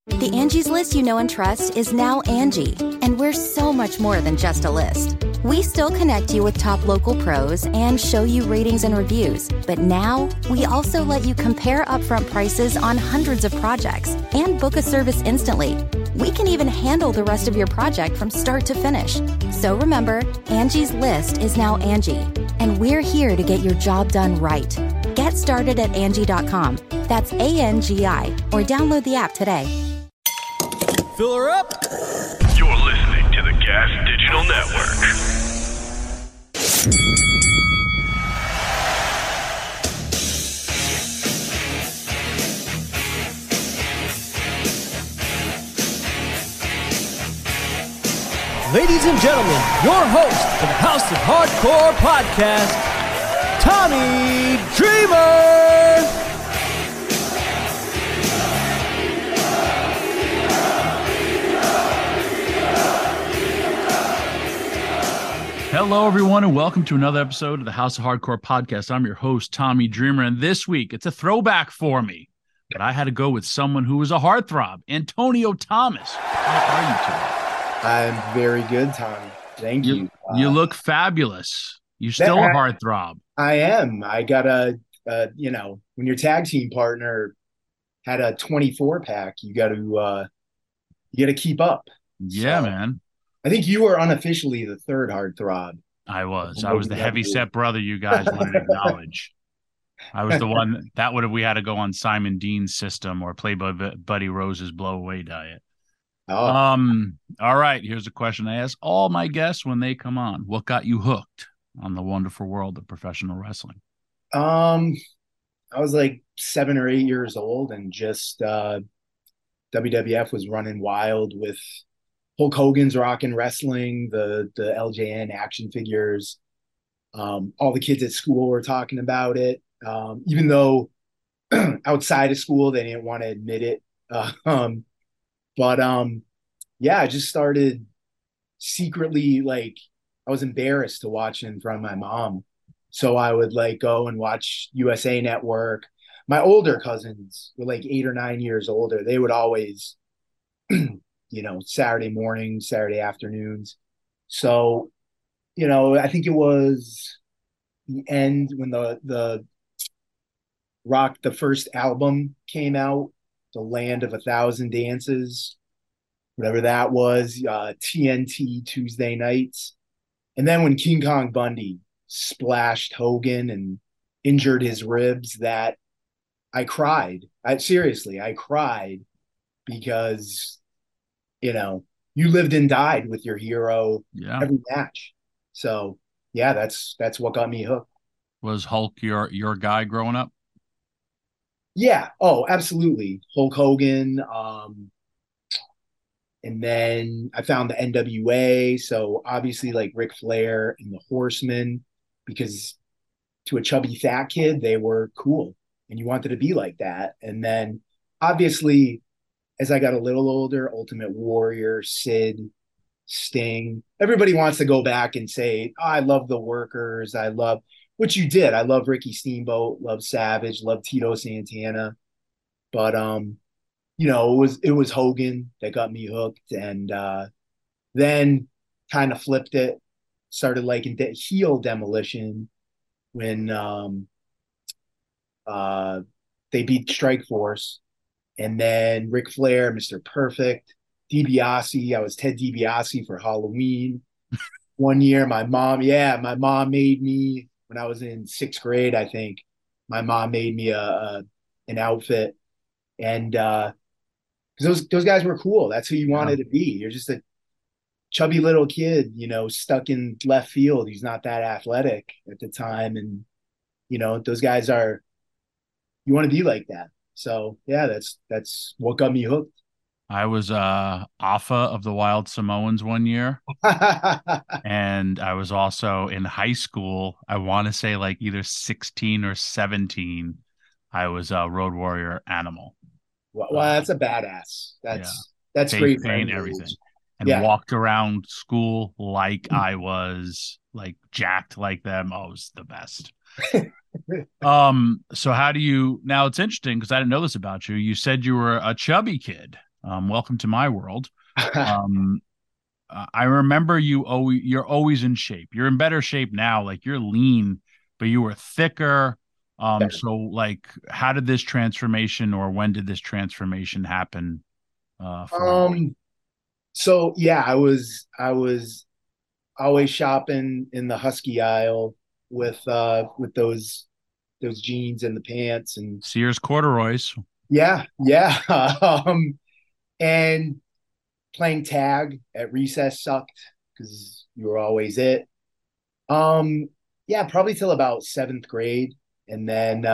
The Angie's List you know and trust is now Angie, and we're so much more than just a list. We still connect you with top local pros and show you ratings and reviews, but now we also let you compare upfront prices on hundreds of projects and book a service instantly. We can even handle the rest of your project from start to finish. So remember, Angie's List is now Angie, and we're here to get your job done right. Get started at Angie.com. That's ANGI, or download the app today. Fill her up. You're listening to the Gas Digital Network. Ladies and gentlemen, your host for the House of Hardcore podcast, Tommy Dreamer. Hello, everyone, and welcome to another episode of the House of Hardcore podcast. I'm your host, Tommy Dreamer, and this week it's a throwback for me, but I had to go with someone who was a heartthrob, Antonio Thomas. How are you today? I'm very good, Tommy. Thank you. You look fabulous. You're still a heartthrob. I am. I got when your tag team partner had a 24 pack, you got to keep up. Yeah, so, man. I think you were unofficially the third heartthrob. I was the heavy set brother you guys wanted to acknowledge. I was the one that we had to go on Simon Dean's system or play by Buddy Rose's blow away diet. Oh. All right. Here's a question I ask all my guests when they come on. What got you hooked on the wonderful world of professional wrestling? I was like 7 or 8 years old, and just WWF was running wild with Hulk Hogan's Rockin' Wrestling, the LJN action figures. All the kids at school were talking about it, even though outside of school they didn't want to admit it. But I just started secretly, like, I was embarrassed to watch it in front of my mom. So I would like go and watch USA Network. My older cousins were like 8 or 9 years older. They would always, Saturday mornings, Saturday afternoons. So, I think it was the end when the Rock, the first album came out, The Land of a Thousand Dances, whatever that was, TNT Tuesday nights. And then when King Kong Bundy splashed Hogan and injured his ribs, that I cried. I cried because, you lived and died with your hero every match. So, yeah, that's what got me hooked. Was Hulk your guy growing up? Yeah. Oh, absolutely. Hulk Hogan. And then I found the NWA. So obviously like Ric Flair and the Horsemen, because to a chubby fat kid, they were cool and you wanted to be like that. And then obviously as I got a little older, Ultimate Warrior, Sid, Sting, everybody wants to go back and say, oh, I love the Workers. I love, which you did. I love Ricky Steamboat, love Savage, love Tito Santana. But, it was Hogan that got me hooked. And then kind of flipped it, started liking heel Demolition when they beat Strikeforce. And then Ric Flair, Mr. Perfect, DiBiase. I was Ted DiBiase for Halloween. One year, my mom made me, when I was in 6th grade, I think, my mom made me an outfit. And because those guys were cool. That's who you wanted to be. You're just a chubby little kid, stuck in left field. He's not that athletic at the time. And, those guys you want to be like that. So, yeah, that's what got me hooked. I was Alpha of the Wild Samoans one year. And I was also in high school. I want to say like either 16 or 17. I was a Road Warrior Animal. Well, that's a badass. That's great. Paint, everything. And walked around school like I was like jacked like them. Oh, it was the best. So how do you, now it's interesting because I didn't know this about you. You said you were a chubby kid. Welcome to my world. Um, I remember you're always in shape. You're in better shape now. Like you're lean, but you were thicker. So like, how did this transformation, or when did this transformation happen for you? So yeah, I was always shopping in the Husky aisle with those jeans and the pants and Sears corduroys. yeah. And playing tag at recess sucked because you were always it. Um, yeah, probably till about seventh grade, and then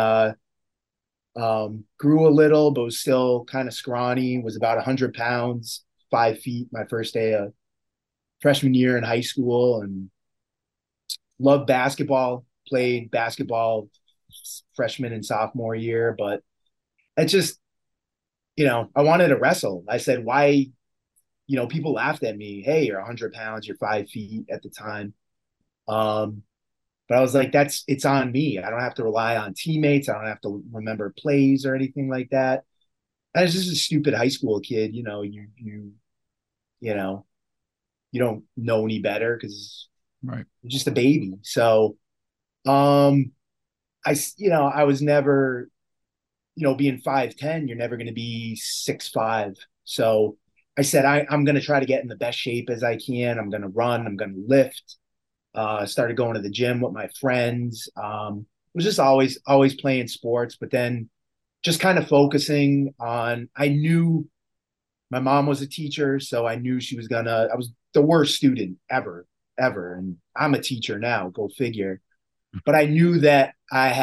grew a little, but was still kind of scrawny. Was about 100 pounds, 5 feet. My first day of freshman year in high school, and loved basketball. Played basketball freshman and sophomore year, but it just, I wanted to wrestle. I said, why? People laughed at me. Hey, you're 100 pounds, you're 5 feet at the time. Um, but I was like, it's on me. I don't have to rely on teammates. I don't have to remember plays or anything like that. I was just a stupid high school kid. You know, you don't know any better because Right. you're just a baby. So, um, I was never, being 5'10", you're never going to be 6'5". So I said, I'm going to try to get in the best shape as I can. I'm going to run. I'm going to lift. Started going to the gym with my friends. Was just always playing sports, but then just kind of focusing on, I knew my mom was a teacher, so I knew I was the worst student ever, ever. And I'm a teacher now, go figure. But I knew that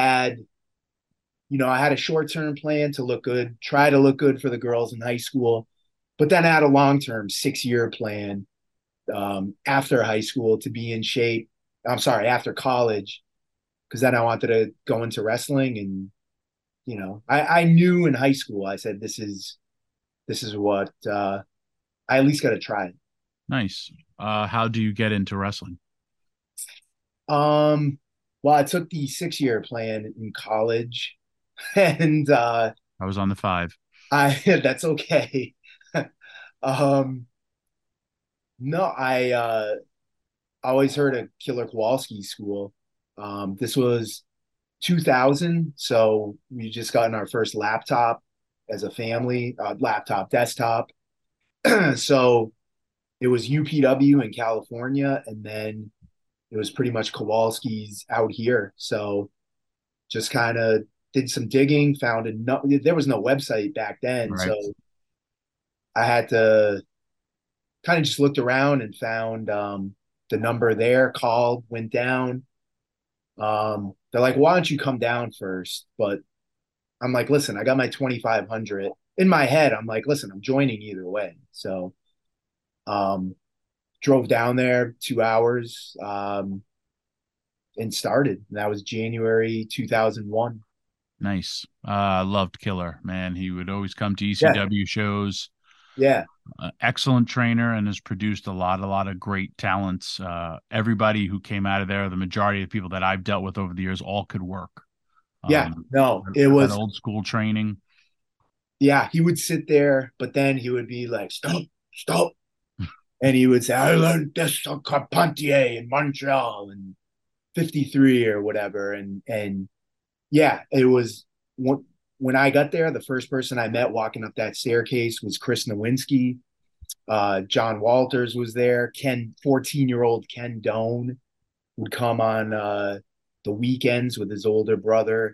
I had a short-term plan to look good, try to look good for the girls in high school. But then I had a long-term 6-year plan after high school to be in shape. I'm sorry, after college, because then I wanted to go into wrestling. And I knew in high school, I said, this is what I at least got to try it. Nice. How do you get into wrestling? Well, I took the 6-year plan in college, and I was on the five. I that's okay. um, no, I always heard of Killer Kowalski School. This was 2000, so we just gotten our first laptop as a family, laptop, desktop. So it was UPW in California, and then it was pretty much Kowalski's out here. So just kind of did some digging, there was no website back then. Right. So I had to kind of just looked around and found the number there, called, went down. They're like, why don't you come down first? But I'm like, listen, I got my 2,500 in my head. I'm like, listen, I'm joining either way. So um, drove down there 2 hours and started. And that was January 2001. Nice. Loved Killer, man. He would always come to Yeah. ECW shows. Yeah. Excellent trainer, and has produced a lot of great talents. Everybody who came out of there, the majority of the people that I've dealt with over the years, all could work. Yeah. No, it That was old school training. Yeah, he would sit there, but then he would be like, stop, stop. And he would say, I learned this on Carpentier in Montreal in 53 or whatever. And yeah, it was when I got there, the first person I met walking up that staircase was Chris Nowinski. John Walters was there. 14-year-old Ken Doan would come on the weekends with his older brother.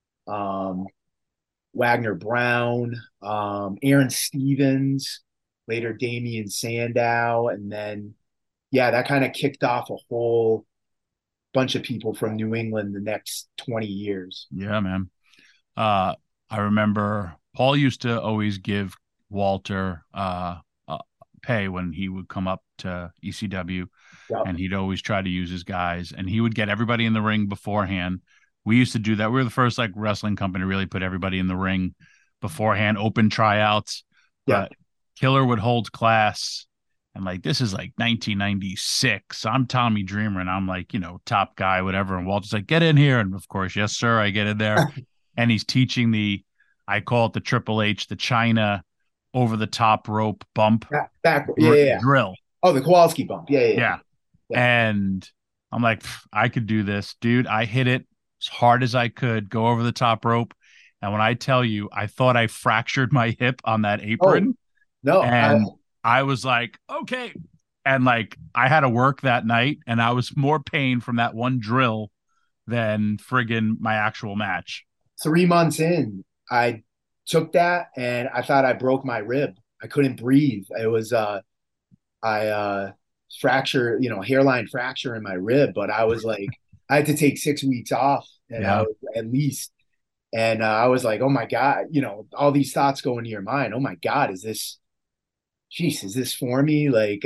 Wagner Brown, Aaron Stevens, later Damian Sandow. And then, yeah, that kind of kicked off a whole bunch of people from New England the next 20 years. Yeah, man. I remember Paul used to always give Walter pay when he would come up to ECW, Yep. and he'd always try to use his guys, and he would get everybody in the ring beforehand. We used to do that. We were the first like wrestling company to really put everybody in the ring beforehand, open tryouts. Yeah. But Killer would hold class, and like this is like 1996. I'm Tommy Dreamer, and I'm like, top guy, whatever. And Walter's like, get in here. And of course, yes, sir, I get in there. And he's teaching I call it the Triple H, the China over the top rope bump Back, yeah. drill. Oh, the Kowalski bump. Yeah. And I'm like, I could do this, dude. I hit it as hard as I could, go over the top rope. And when I tell you, I thought I fractured my hip on that apron. No, And I was like, okay. And like, I had to work that night, and I was more pain from that one drill than friggin' my actual match. 3 months in, I took that and I thought I broke my rib. I couldn't breathe. It was I fracture, hairline fracture in my rib, but I was like, I had to take 6 weeks off, and I was at least, and I was like, oh my God, all these thoughts go into your mind. Oh my God, is this for me? Like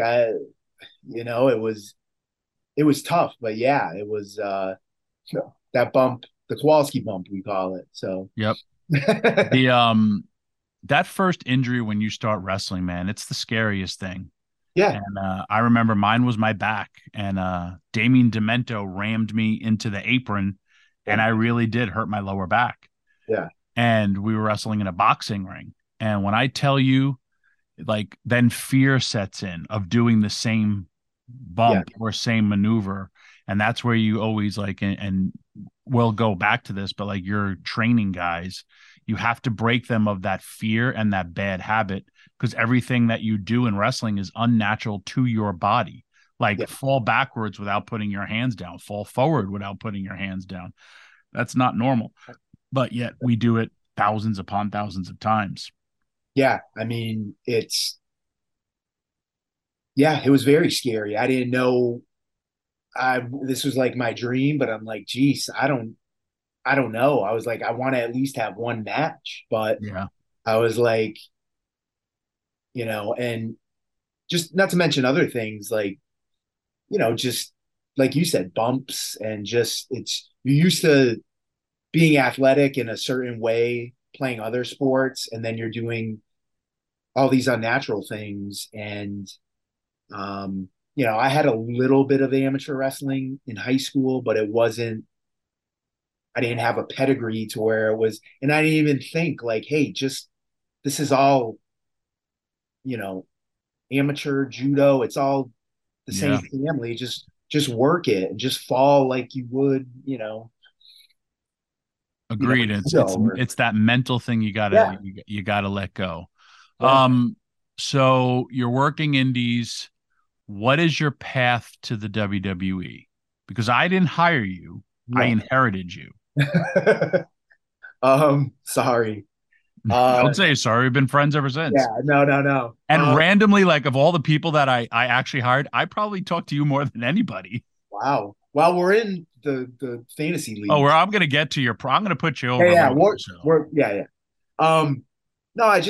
it was tough, but yeah, it was that bump, the Kowalski bump, we call it. So, yep. The that first injury when you start wrestling, man, it's the scariest thing. Yeah. And I remember mine was my back, and Damien Demento rammed me into the apron, and I really did hurt my lower back. Yeah. And we were wrestling in a boxing ring. And when I tell you, like, then fear sets in of doing the same bump or same maneuver. And that's where you always like, and we'll go back to this, but like your training guys, you have to break them of that fear and that bad habit, because everything that you do in wrestling is unnatural to your body. Like fall backwards without putting your hands down, fall forward without putting your hands down. That's not normal, but yet we do it thousands upon thousands of times. Yeah. I mean, it was very scary. I didn't know this was like my dream, but I'm like, geez, I don't know. I was like, I want to at least have one match, but I was like, and just not to mention other things like, just like you said, bumps, and just you're used to being athletic in a certain way, playing other sports, and then you're doing all these unnatural things. And, I had a little bit of amateur wrestling in high school, but I didn't have a pedigree to where it was, and I didn't even think like, hey, this is all, amateur judo. It's all the same family. Just work it and just fall like you would, Agreed. It's that mental thing you gotta let go. Yeah. So you're working indies. What is your path to the WWE? Because I didn't hire you. No. I inherited you. Sorry. Don't say sorry. We've been friends ever since. Yeah, no. And randomly, like of all the people that I actually hired, I probably talked to you more than anybody. Wow. Well, we're in the fantasy league. Oh, I'm going to get to I'm going to put you over. Yeah. No, I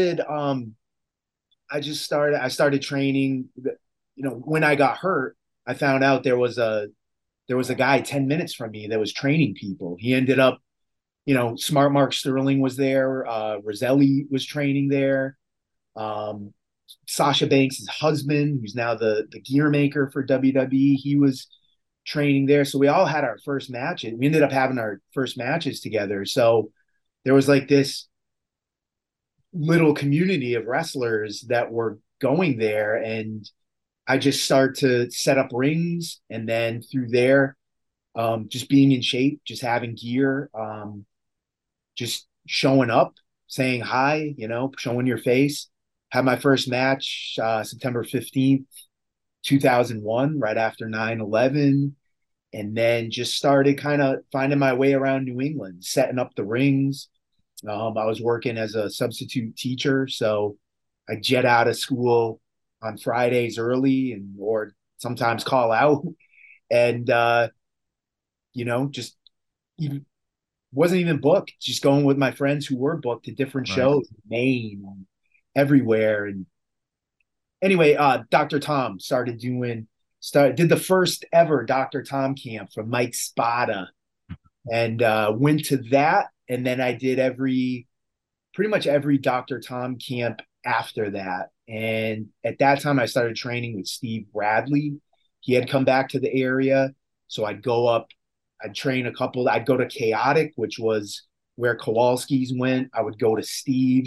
started training. When I got hurt, I found out there was a guy 10 minutes from me that was training people. He ended up, Smart Mark Sterling was there. Roselli was training there. Sasha Banks' husband, who's now the gear maker for WWE, he was training there. So we all had our first matches. We ended up having our first matches together. So there was like this little community of wrestlers that were going there, and I just started to set up rings, and then through there, just being in shape, just having gear, just showing up, saying hi, showing your face. Had my first match September 15th, 2001, right after 9/11, and then just started kind of finding my way around New England, setting up the rings. I was working as a substitute teacher, so I jet out of school on Fridays early or sometimes call out, and just even wasn't even booked, just going with my friends who were booked to different shows in Maine and everywhere. And anyway, Dr. Tom did the first ever Dr. Tom camp from Mike Spada, and went to that, and then I did pretty much every Dr. Tom camp after that. And at that time I started training with Steve Bradley. He had come back to the area, so I'd go up, I'd train a couple. I'd go to Chaotic, which was where Kowalski's went. I would go to Steve's.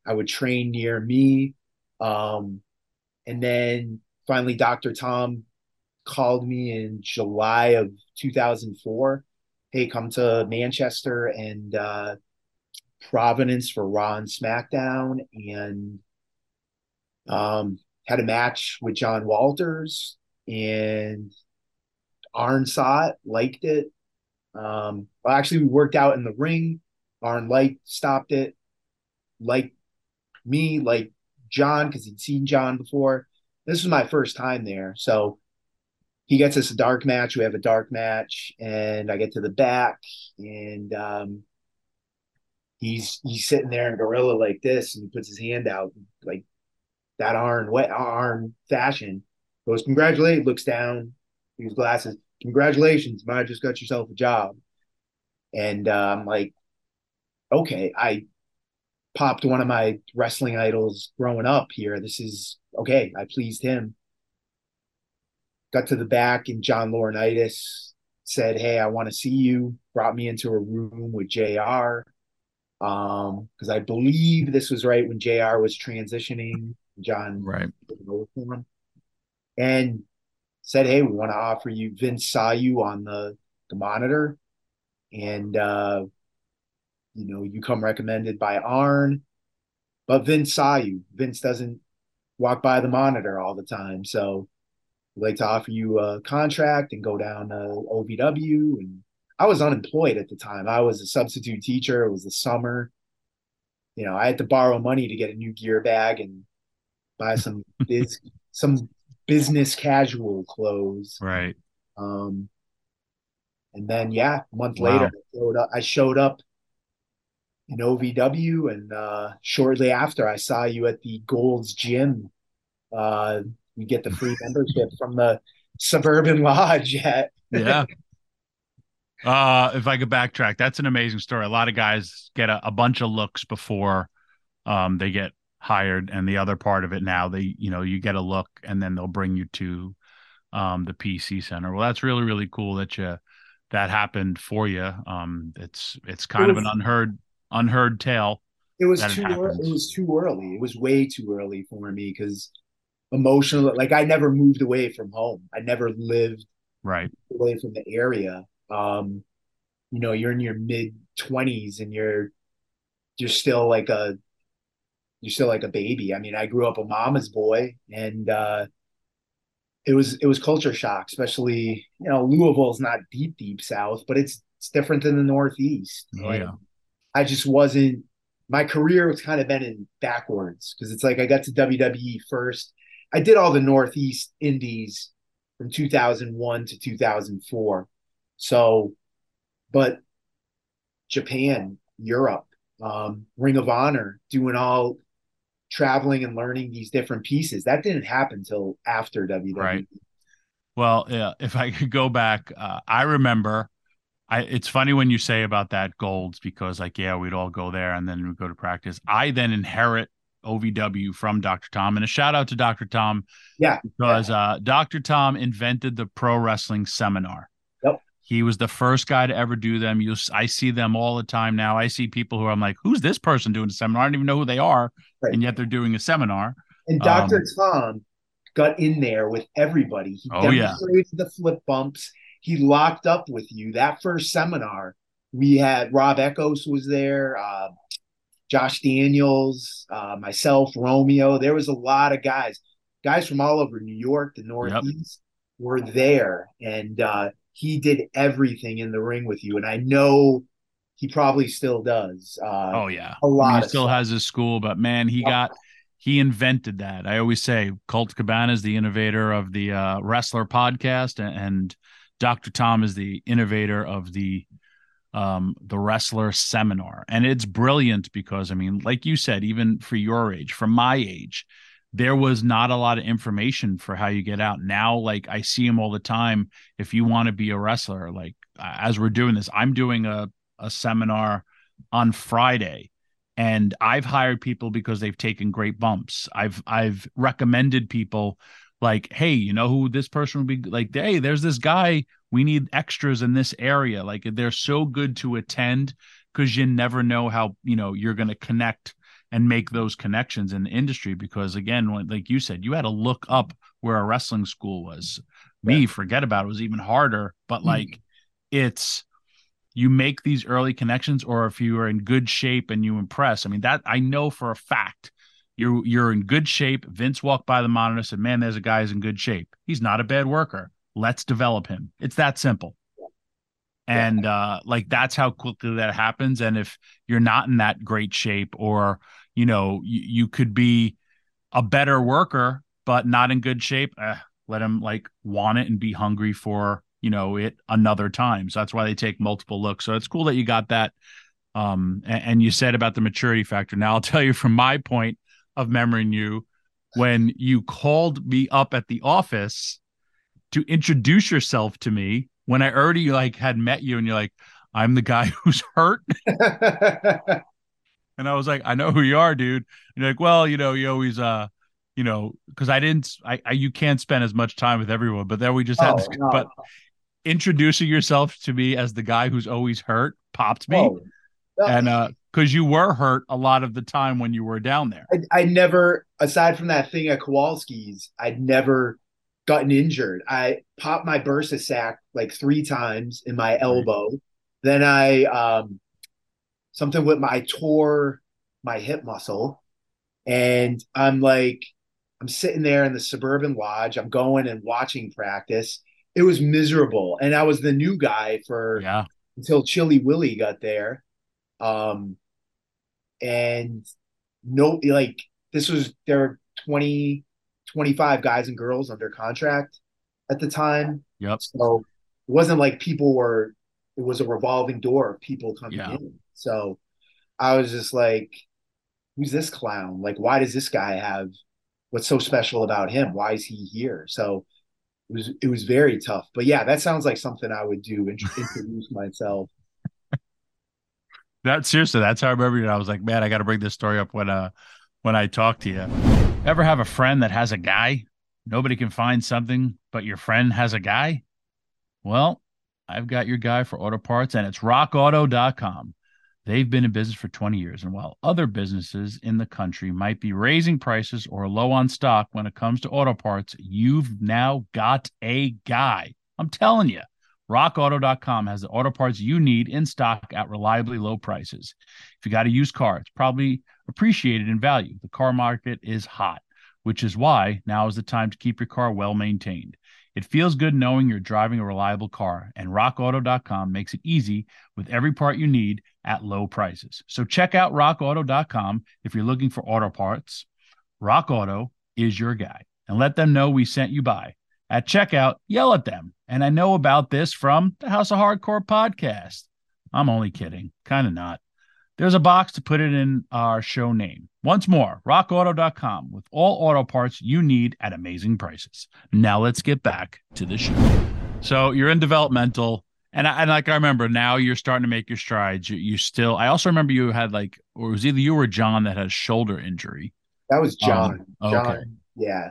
I would train near me. And then finally, Dr. Tom called me in July of 2004. Hey, come to Manchester and Providence for Raw and SmackDown, and had a match with John Walters, and Arn saw it, liked it. Well, actually, we worked out in the ring. Arn stopped it, liked me, like John, because he'd seen John before. This was my first time there. So he gets us a dark match. We have a dark match, and I get to the back, and he's sitting there in gorilla like this, and he puts his hand out like that Arn fashion. Goes, congratulations, looks down, his glasses. Congratulations, might have just got yourself a job. And I'm like, okay, I popped one of my wrestling idols growing up here. This is okay. I pleased him. Got to the back, and John Laurinaitis said, hey, I want to see you. Brought me into a room with JR. Because I believe this was right when JR was transitioning. John Right. For him, and said, hey, we want to offer you, Vince saw you on the monitor, and you come recommended by Arn, but Vince saw you. Vince doesn't walk by the monitor all the time, so we'd like to offer you a contract and go down to OVW. And I was unemployed at the time. I was a substitute teacher. It was the summer. I had to borrow money to get a new gear bag and buy some business casual clothes. Right. And then, a month later, I showed up in OVW, and shortly after, I saw you at the Gold's Gym. You get the free membership from the Suburban Lodge. Yeah. If I could backtrack, that's an amazing story. A lot of guys get a bunch of looks before they get hired, and the other part of it now, you get a look, and then they'll bring you to the PC Center. Well, that's really, really cool that happened for you. It's kind of an unheard tale. It was too early. It was too early. It was way too early for me, because emotional, like I never moved away from home. I never lived away from the area. You're in your mid-20s, and you're still like a baby. I mean, I grew up a mama's boy, and it was culture shock, especially, Louisville's not deep South, but it's different than the Northeast. Oh, yeah. I just wasn't, my career was kind of been in backwards, because it's like I got to WWE first. I did all the Northeast indies from 2001 to 2004. So, but Japan, Europe, Ring of Honor, doing all traveling and learning these different pieces, that didn't happen till after WWE. Right. Well, yeah, if I could go back, I remember, it's funny when you say about that Golds, because we'd all go there and then we'd go to practice. I then inherit OVW from Dr. Tom, and a shout out to Dr. Tom. Yeah. Because Dr. Tom invented the pro wrestling seminar. Yep. He was the first guy to ever do them. I see them all the time now. I see people who I'm like, who's this person doing a seminar? I don't even know who they are. Right. And yet they're doing a seminar. And Dr. Tom got in there with everybody. He demonstrated the flip bumps. He locked up with you. That first seminar, we had Rob Echoes was there, Josh Daniels, myself, Romeo. There was a lot of guys from all over New York, the Northeast, were there. And he did everything in the ring with you. And I know he probably still does. A lot. He still has his school, but man, he invented that. I always say Colt Cabana is the innovator of the Wrestler podcast, and Dr. Tom is the innovator of the Wrestler seminar. And it's brilliant because, I mean, like you said, even for your age, for my age, there was not a lot of information for how you get out. Now, like I see him all the time. If you want to be a wrestler, like as we're doing this, I'm doing a seminar on Friday, and I've hired people because they've taken great bumps. I've recommended people like, hey, you know who this person would be, like, hey, there's this guy, we need extras in this area. Like, they're so good to attend because you never know how, you're going to connect and make those connections in the industry. Because again, like you said, you had to look up where a wrestling school was. Me, forget about it. It was even harder, but like it's, you make these early connections, or if you are in good shape and you impress. I mean, that I know for a fact you're in good shape. Vince walked by the monitor and said, man, there's a guy who's in good shape. He's not a bad worker. Let's develop him. It's that simple. And like that's how quickly that happens. And if you're not in that great shape, or you could be a better worker but not in good shape, let him like want it and be hungry for it another time. So that's why they take multiple looks. So it's cool that you got that. And you said about the maturity factor. Now I'll tell you from my point of memorying you, when you called me up at the office to introduce yourself to me, when I already like had met you, and you're like, I'm the guy who's hurt. And I was like, I know who you are, dude. And you're like, well, you always, because you can't spend as much time with everyone, but then we just had this, no. But introducing yourself to me as the guy who's always hurt popped me. And because you were hurt a lot of the time when you were down there. I never, aside from that thing at Kowalski's, I'd never gotten injured. I popped my bursa sac like 3 times in my elbow. Then I something with I tore my hip muscle, and I'm sitting there in the Suburban Lodge. I'm going and watching practice. It was miserable, and I was the new guy until Chili Willie got there. And no, like there were 20, 25 guys and girls under contract at the time. Yep. So it wasn't like it was a revolving door of people coming in. So I was just like, who's this clown? Like, why does this guy have, what's so special about him? Why is he here? So it was very tough. But yeah, that sounds like something I would do, introduce myself. Seriously, that's how I remember it. I was like, man, I got to bring this story up when I talk to you. Ever have a friend that has a guy? Nobody can find something, but your friend has a guy? Well, I've got your guy for auto parts, and it's rockauto.com. They've been in business for 20 years, and while other businesses in the country might be raising prices or low on stock when it comes to auto parts, you've now got a guy. I'm telling you. RockAuto.com has the auto parts you need in stock at reliably low prices. If you got a used car, it's probably appreciated in value. The car market is hot, which is why now is the time to keep your car well maintained. It feels good knowing you're driving a reliable car, and RockAuto.com makes it easy with every part you need at low prices. So check out RockAuto.com if you're looking for auto parts. Rock Auto is your guy, and let them know we sent you by. At checkout, yell at them. And I know about this from the House of Hardcore podcast. I'm only kidding. Kind of not. There's a box to put it in our show name. Once more, rockauto.com with all auto parts you need at amazing prices. Now let's get back to the show. So you're in developmental, and I remember now you're starting to make your strides. I also remember you had or it was either you or John that had a shoulder injury. That was John. Okay. John, yeah.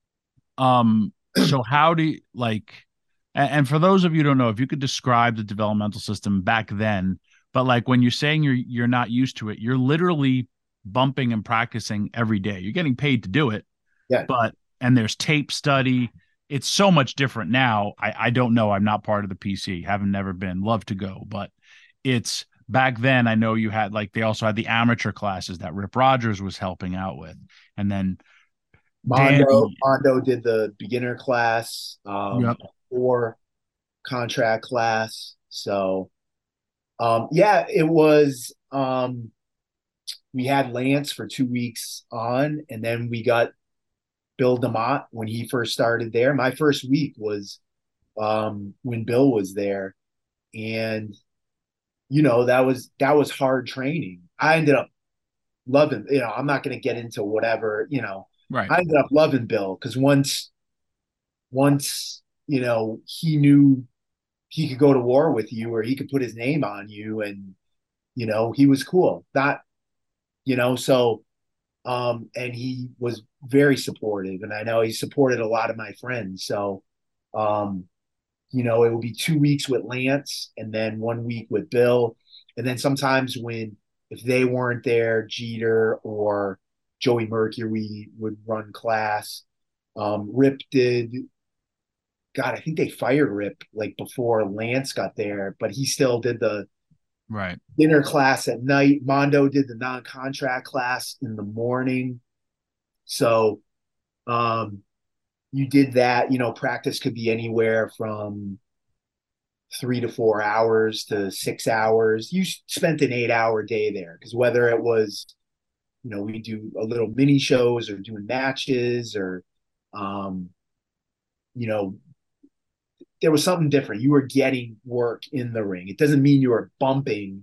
So how do you and for those of you who don't know, if you could describe the developmental system back then, but when you're saying you're not used to it, you're literally bumping and practicing every day. You're getting paid to do it. Yeah. And there's tape study. It's so much different now. I don't know. I'm not part of the PC. Haven't never been. Love to go. But it's back then, I know you had they also had the amateur classes that Rip Rogers was helping out with. And then Mondo did the beginner class, yep. or contract class. So, it was, we had Lance for 2 weeks on, and then we got Bill DeMott when he first started there. My first week was, when Bill was there, and, that was hard training. I ended up loving, I'm not going to get into whatever, Right. I ended up loving Bill because once he knew he could go to war with you, or he could put his name on you, and he was cool. And he was very supportive, and I know he supported a lot of my friends. So it would be 2 weeks with Lance, and then 1 week with Bill, and then sometimes when if they weren't there, Jeter or Joey Mercury would run class. Rip did, God, I think they fired Rip like before Lance got there, but he still did the Right. dinner class at night. Mondo did the non-contract class in the morning. So you did that. Practice could be anywhere from 3 to 4 hours to 6 hours. You spent an 8 hour day there because whether it was, we do a little mini shows or doing matches or, you know, there was something different. You were getting work in the ring. It doesn't mean you were bumping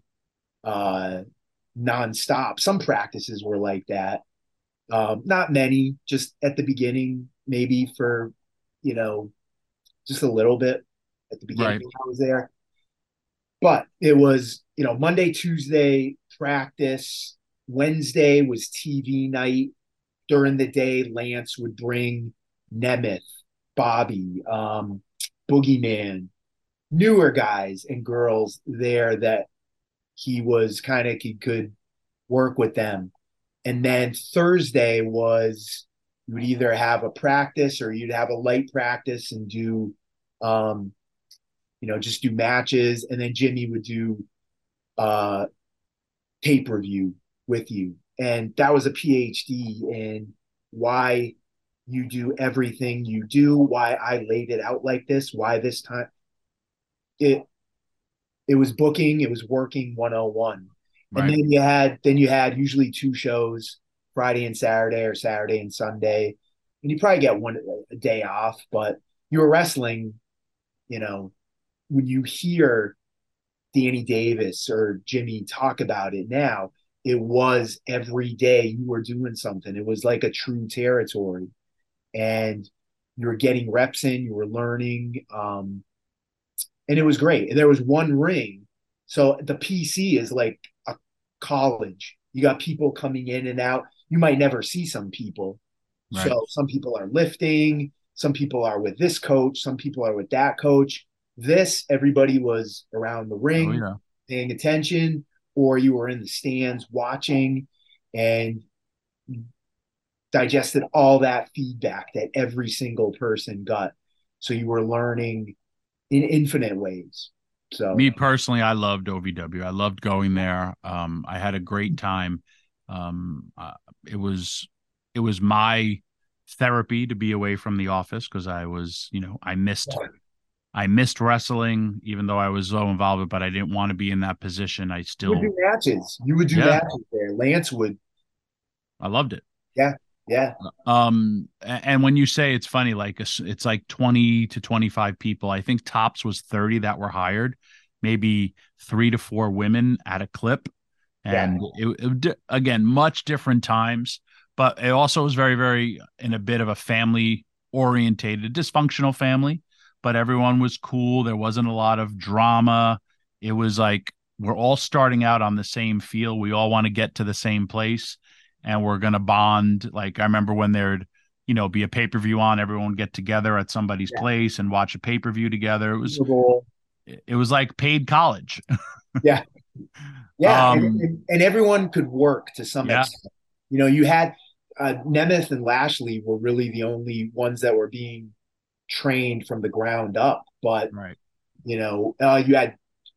nonstop. Some practices were like that. Not many, just at the beginning, maybe for, just a little bit at the beginning Right. when I was there. But it was, Monday, Tuesday practice. Wednesday was TV night. During the day, Lance would bring Nemeth, Bobby, Boogeyman, newer guys and girls there that he was kind of he could work with them. And then Thursday was you would either have a practice or you'd have a light practice and do just do matches, and then Jimmy would do pay-per-view with you. And that was a PhD in why you do everything you do, why I laid it out like this, why this time it was booking, it was working 101. And Right. then you had usually two shows, Friday and Saturday or Saturday and Sunday. And you probably get a day off, but you were wrestling, when you hear Danny Davis or Jimmy talk about it now, it was every day you were doing something. It was like a true territory. And you were getting reps in, you were learning. And it was great. And there was one ring. So the PC is like a college. You got people coming in and out. You might never see some people. Right. So some people are lifting, some people are with this coach, some people are with that coach. Everybody was around the ring, Oh, yeah. paying attention, or you were in the stands watching and digested all that feedback that every single person got. So you were learning in infinite ways. So Me personally, I loved OVW. I loved going there. I had a great time. It was my therapy to be away from the office because I was, I missed wrestling, even though I was so involved, but I didn't want to be in that position. I you would still, do matches. You would do yeah, matches there. Lance would. I loved it. Yeah. Yeah. And when you say it's funny, like it's like 20 to 25 people. I think tops was 30 that were hired, maybe 3 to 4 women at a clip. And again, much different times, but it also was very, very in a bit of a family orientated, dysfunctional family, but everyone was cool. There wasn't a lot of drama. It was like, we're all starting out on the same field. We all want to get to the same place and we're going to bond. Like I remember when there'd, be a pay-per-view on, everyone would get together at somebody's place and watch a pay-per-view together. It was like paid college. Yeah. Yeah. Um, And everyone could work to some Yeah. extent. You had Nemeth and Lashley were really the only ones that were being trained from the ground up. But, Right. you had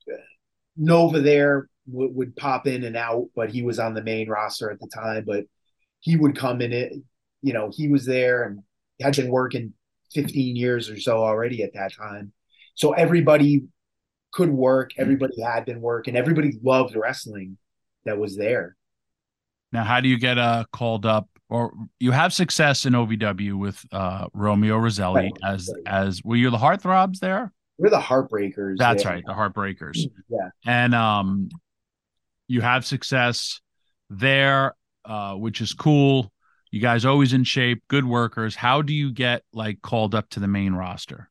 Nova there would pop in and out, but he was on the main roster at the time. But he would come in it, he was there and had been working 15 years or so already at that time. So everybody could work. Everybody had been working. Everybody loved wrestling that was there. Now, how do you get called up? Or you have success in OVW with Romeo Roselli Right. as were you the Heartthrobs there? We're the Heartbreakers. That's there. right, the Heartbreakers. Yeah. And you have success there, which is cool. You guys always in shape, good workers. How do you get like called up to the main roster?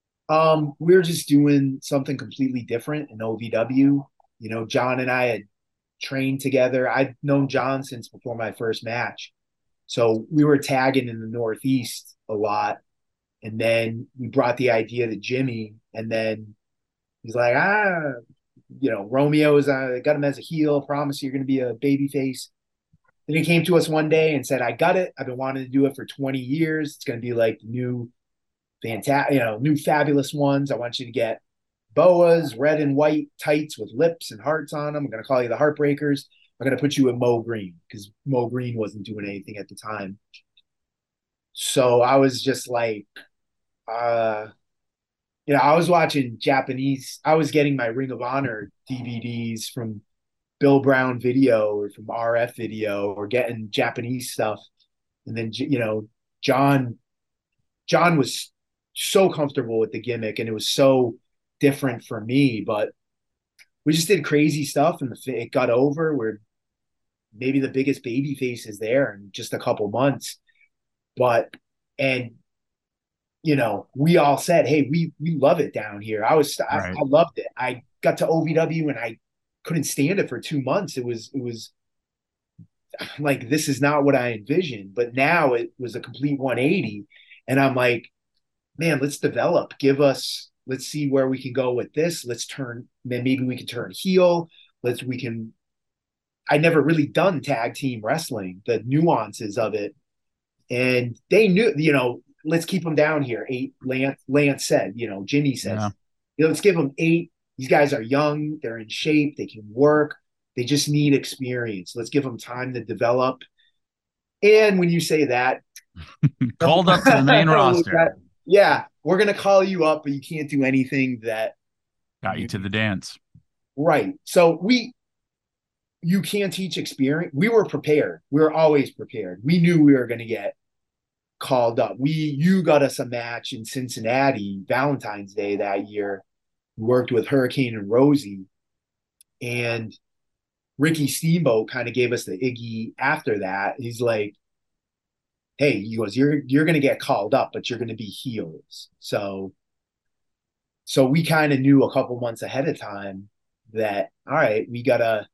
We're just doing something completely different in OVW. John and I had trained together. I'd known John since before my first match. So we were tagging in the Northeast a lot. And then we brought the idea to Jimmy. And then he's like, Romeo's got him as a heel, promise you're going to be a baby face. Then he came to us one day and said, I got it. I've been wanting to do it for 20 years. It's going to be like the new new fabulous ones. I want you to get boas, red and white tights with lips and hearts on them. I'm going to call you the Heartbreakers. I'm going to put you with Mo Green because Mo Green wasn't doing anything at the time. So I was just like, I was watching Japanese. I was getting my Ring of Honor DVDs from Bill Brown Video or from RF Video, or getting Japanese stuff. And then, John was so comfortable with the gimmick, and it was so different for me, but we just did crazy stuff, and it got over. We're maybe the biggest baby faces there in just a couple months. We all said, hey, we love it down here. I loved it. I got to OVW and I couldn't stand it for 2 months. It was like, this is not what I envisioned, but now it was a complete 180. And I'm like, man, let's develop, let's see where we can go with this. Maybe we can turn heel. I never really done tag team wrestling, the nuances of it. And they knew, let's keep them down here. 8, Lance said, Jimmy says, let's give them 8. These guys are young. They're in shape. They can work. They just need experience. Let's give them time to develop. And when you say that, called up to the main roster. Yeah, we're going to call you up, but you can't do anything that got you to the dance. Right. So you can't teach experience. We were prepared. We were always prepared. We knew we were going to get called up. You got us a match in Cincinnati, Valentine's Day that year. We worked with Hurricane and Rosie, and Ricky Steamboat kind of gave us the Iggy after that. He's like, hey, he goes, you're going to get called up, but you're going to be heels. So we kind of knew a couple months ahead of time that, all right, we got to,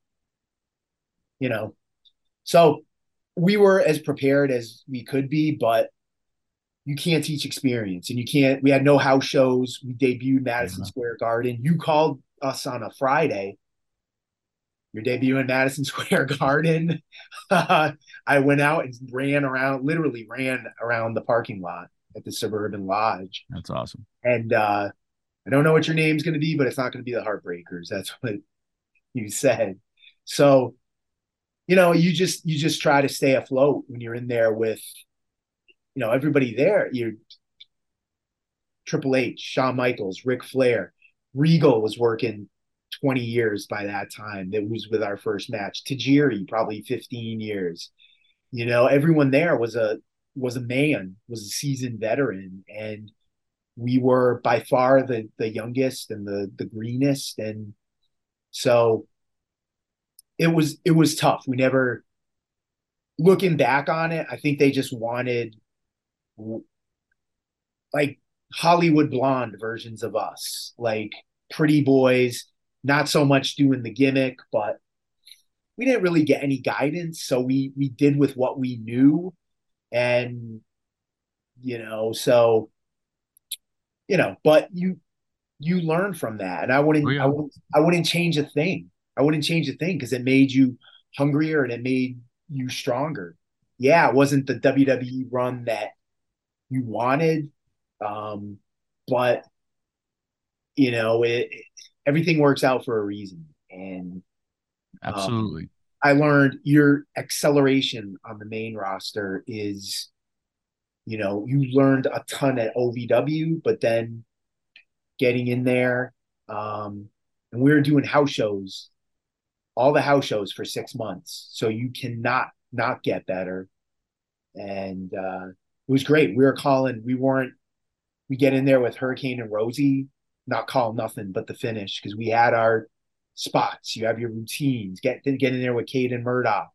so we were as prepared as we could be, but you can't teach experience, and we had no house shows. We debuted Madison Square Garden. You called us on a Friday. Your debut in Madison Square Garden. I went out and literally ran around the parking lot at the Suburban Lodge. That's awesome. And I don't know what your name's going to be, but it's not going to be the Heartbreakers. That's what you said. So, you just try to stay afloat when you're in there with, everybody there. You're Triple H, Shawn Michaels, Ric Flair. Regal was working 20 years by that time. That was with our first match. Tajiri, probably 15 years. Everyone there was a man, was a seasoned veteran, and we were by far the youngest and the greenest. And so it was tough. We never, looking back on it, I think they just wanted like Hollywood blonde versions of us, like pretty boys, not so much doing the gimmick, but we didn't really get any guidance. So we did with what we knew. And, but you learn from that. And I wouldn't change a thing. I wouldn't change a thing because it made you hungrier and it made you stronger. Yeah, it wasn't the WWE run that you wanted. But everything works out for a reason. And absolutely. I learned your acceleration on the main roster is, you learned a ton at OVW, but then getting in there, and we were doing house shows, all the house shows for 6 months. So you cannot not get better. And it was great. We get in there with Hurricane and Rosie, not call nothing but the finish, because we had our spots. You have your routines. Get in there with Cade and Murdoch.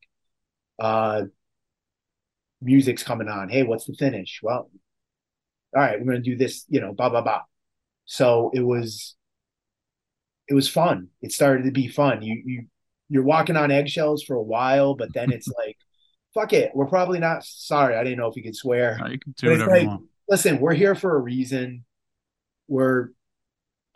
Music's coming on. Hey, what's the finish? Well, all right, we're going to do this, blah, blah, blah. So it was fun. It started to be fun. You're walking on eggshells for a while, but then it's like, fuck it. We're probably not, sorry, I didn't know if you could swear. No, you can do whatever you want. Listen, we're here for a reason. We're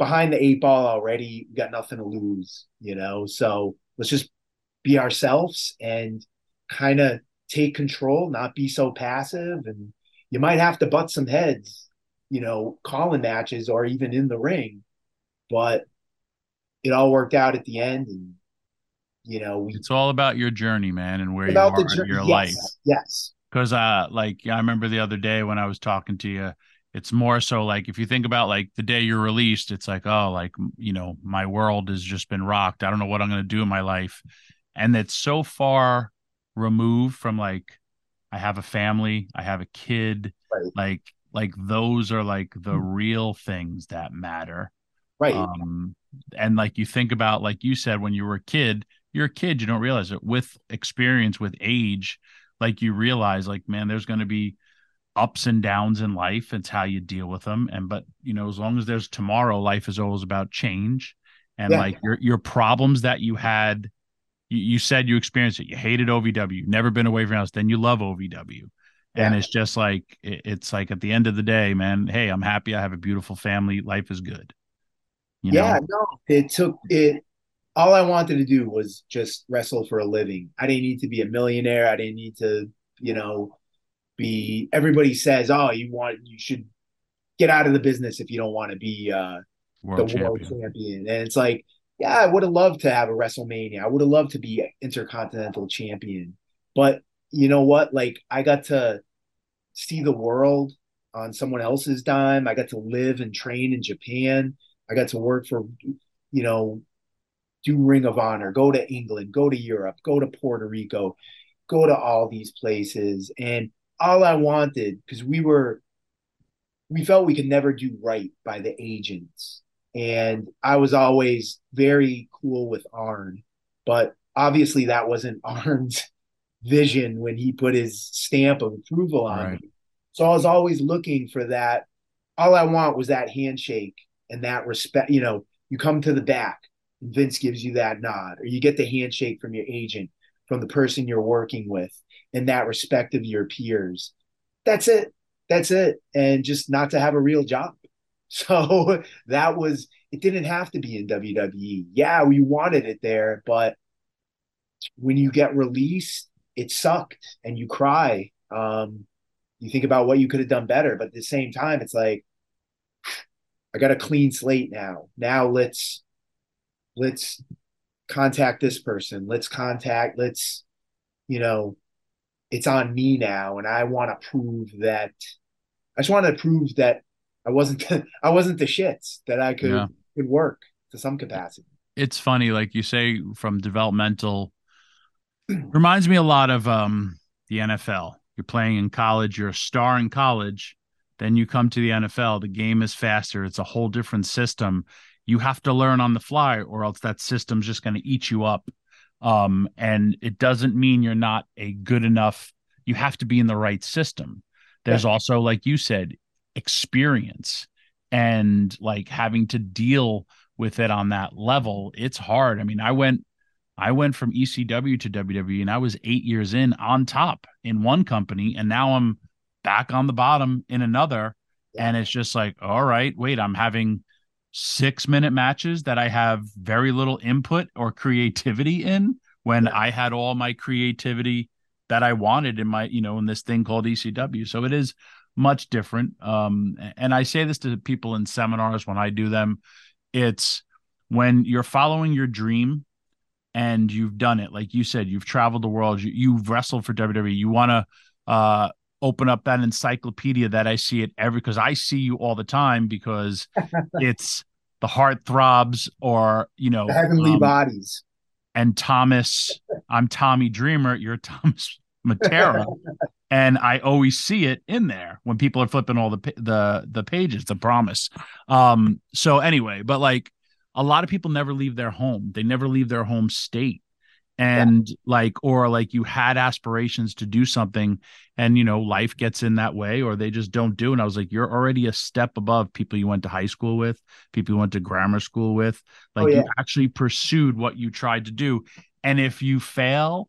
behind the eight ball already. We got nothing to lose, you know. So let's just be ourselves and kind of take control, not be so passive. And you might have to butt some heads, you know, calling matches or even in the ring, but it all worked out at the end. And, you know, It's all about your journey, man, and where you about the are in journey. your life. Yes, yes, Because like I remember the other day when I was talking to you, it's more so like if you think about like the day you're released, it's like, oh, like, you know, my world has just been rocked. I don't know what I'm going to do in my life. And it's so far removed from like I have a family, I have a kid, right, like those are like the real things that matter. right. Um and like you think about, like you said, when you were a kid, you're a kid, you don't realize it. With experience, with age, like you realize like, man, there's going to be ups and downs in life. It's how you deal with them. And but you know, as long as there's tomorrow, life is always about change. And Yeah, like your problems that you had, you said you experienced it. You hated OVW, never been away from your house. Then you love OVW. And yeah, it's just like it's like at the end of the day, man, hey, I'm happy. I have a beautiful family. Life is good. You yeah. know? No, it took it. All I wanted to do was just wrestle for a living. I didn't need to be a millionaire. I didn't need to, you know, be. Everybody says, "Oh, you should get out of the business if you don't want to be the World world champion. champion." And it's like, yeah, I would have loved to have a WrestleMania. I would have loved to be Intercontinental Champion. But you know what? Like, I got to see the world on someone else's dime. I got to live and train in Japan. I got to work for, you know, do Ring of Honor, go to England, go to Europe, go to Puerto Rico, go to all these places. And all I wanted, because we felt we could never do right by the agents. And I was always very cool with Arn, but obviously that wasn't Arn's vision when he put his stamp of approval on Right. me. So I was always looking for that. All I want was that handshake and that respect. You know, you come to the back, and Vince gives you that nod, or you get the handshake from your agent, from the person you're working with, and that respect of your peers. That's it. That's it. And just not to have a real job. So that was, it didn't have to be in WWE. Yeah, we wanted it there, but when you get released, it sucked and you cry. You think about what you could have done better, but at the same time, it's like I got a clean slate now. Now let's contact this person. Let's you know, it's on me now, and I want to prove that. I just want to prove that I wasn't I wasn't the shits, that I Yeah. could work to some capacity. It's funny, like you say, from developmental, reminds me a lot of the NFL. You're playing in college, you're a star in college, then you come to the NFL, the game is faster, it's a whole different system. You have to learn on the fly, or else that system's just going to eat you up. And it doesn't mean you're not a good enough, you have to be in the right system. Yeah, There's also, like you said, experience and like having to deal with it on that level. It's hard. I mean, I went from ECW to WWE, and I was 8 years in on top in one company, and now I'm back on the bottom in another. yeah, And it's just like, all right, wait, I'm having 6-minute matches that I have very little input or creativity in, when yeah. I had all my creativity that I wanted in my, in this thing called ECW. So it is much different. And I say this to people in seminars when I do them. It's when you're following your dream and you've done it, like you said, you've traveled the world, you've wrestled for WWE, you want to open up that encyclopedia that I see it because I see you all the time, because it's the Heartthrobs, or The heavenly bodies. and Thomas, I'm Tommy Dreamer, you're Thomas Matera. And I always see it in there when people are flipping all the pages, the promise. So anyway, but like a lot of people never leave their home. They never leave their home state. Yeah, And or you had aspirations to do something, and life gets in that way, or they just don't do. And I was like, you're already a step above people you went to high school with, people you went to grammar school with. oh Like, you yeah, actually pursued what you tried to do. And if you fail,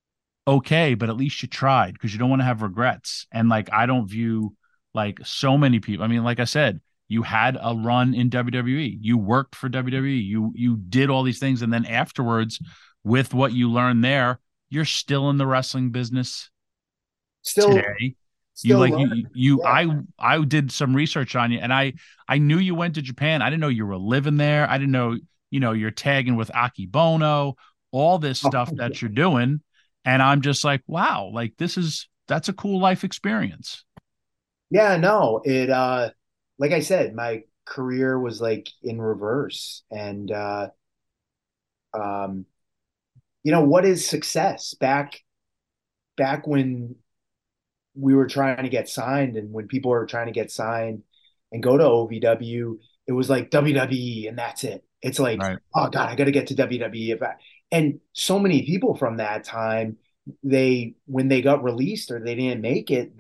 okay, but at least you tried, because you don't want to have regrets. And like, I don't view like so many people. I mean, like I said, you had a run in WWE, you worked for WWE, you did all these things, and then afterwards, with what you learned there, you're still in the wrestling business Still, today. You still like learning. you Yeah. I did some research on you, and I knew you went to Japan. I didn't know you were living there. I didn't know, you're tagging with Aki Bono, all this stuff that you're doing. And I'm just like, wow, like that's a cool life experience. Yeah, no, like I said, my career was like in reverse. And um, what is success? Back when we were trying to get signed and when people were trying to get signed and go to OVW, it was like WWE and that's it. It's like, Right. oh God, I got to get to WWE. And so many people from that time, when they got released or they didn't make it,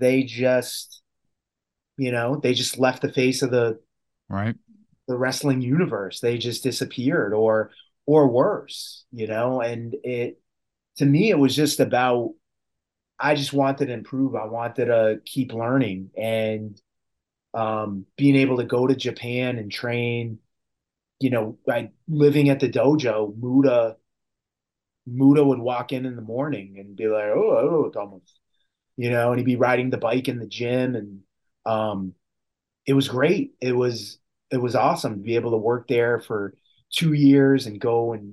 they just left the face of Right. the wrestling universe. They just disappeared or worse, and to me, it was just about, I just wanted to improve. I wanted to keep learning and being able to go to Japan and train. By living at the dojo, Muda would walk in the morning and be like, "Oh, Thomas," and he'd be riding the bike in the gym, and um, it was great. It was awesome to be able to work there for 2 years and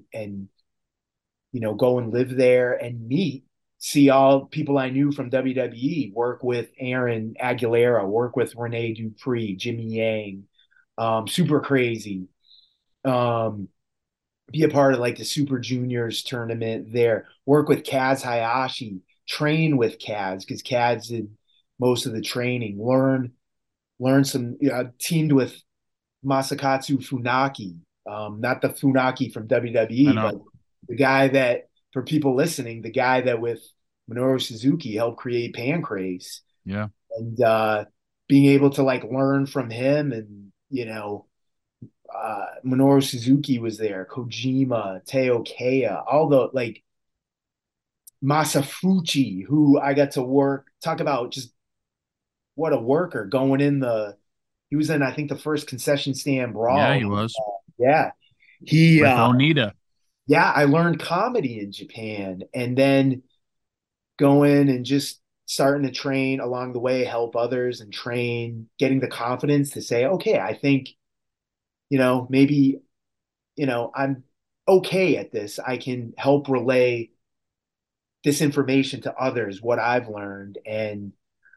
go and live there and see all people I knew from WWE, work with Aaron Aguilera, work with Rene Dupree, Jimmy Yang, Super Crazy, um, be a part of like the Super Juniors tournament there, work with Kaz Hayashi, train with Kaz because Kaz did most of the training, learn some, teamed with Masakatsu Funaki, not the Funaki from I WWE, know. but the guy that, for people listening, the guy that with Minoru Suzuki helped create Pancrase, Yeah. and being able to like learn from him, and Minoru Suzuki was there, Kojima, Teo Kea, all the like Masafuchi, who I got to talk about just what a worker going in he was in, I think, the first concession stand Yeah, brawl. he was Yeah. He with Onita. Yeah, I learned comedy in Japan and then going and just starting to train along the way, help others and train, getting the confidence to say, okay, I think, maybe, I'm okay at this. I can help relay this information to others, what I've learned, and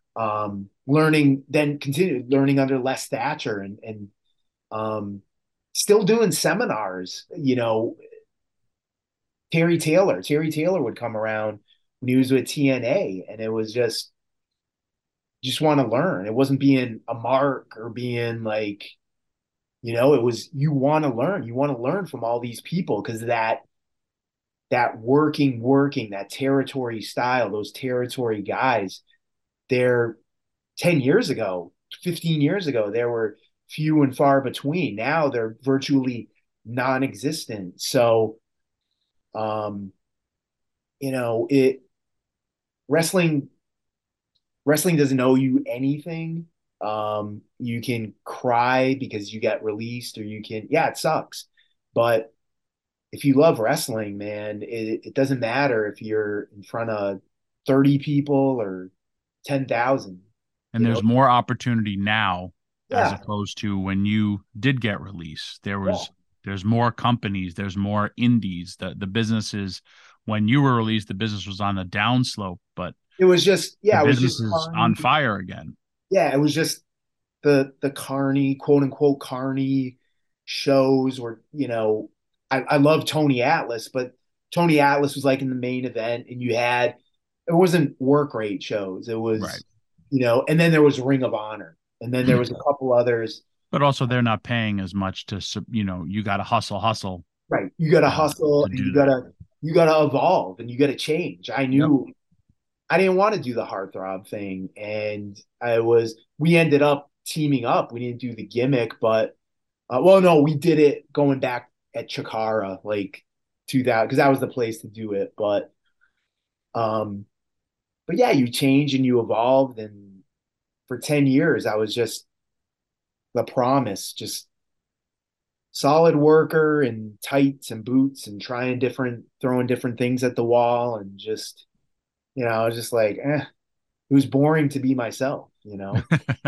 then continue learning under Les Thatcher and um, still doing seminars. Terry Taylor would come around when he was with TNA, and it was just want to learn. It wasn't being a mark or being like, it was, you want to learn. You want to learn from all these people because that working, that territory style, those territory guys, they're 10 years ago, 15 years ago, there were few and far between. Now they're virtually non-existent. So, um, it wrestling wrestling doesn't owe you anything. You can cry because you get released, or yeah, it sucks. But if you love wrestling, man, it doesn't matter if you're in front of 30 people or 10,000, And you know? there's more opportunity now as Yeah. opposed to when you did get released. Yeah. There's more companies, there's more indies. The businesses, when you were released, the business was on a downslope, but It was just, the yeah, it was business just is Carney. on fire again. Yeah, it was just the Carney, quote unquote Carney shows, or I love Tony Atlas, but Tony Atlas was like in the main event, and it wasn't work rate shows. It Right. was, and then there was Ring of Honor, and then there was a couple others. But also they're not paying as much you got to hustle Right. You got to to hustle, and do you that. gotta evolve, and you got to change. I Yep. knew I didn't want to do the heartthrob thing, and we ended up teaming up. We didn't do the gimmick, but well, no, we did it going back at Chikara, like 2000, because that was the place to do it. Um, but yeah, you change and you evolved, and for 10 years, I was just the promise, just solid worker and tights and boots and throwing different things at the wall. And just, I was just like, it was boring to be myself.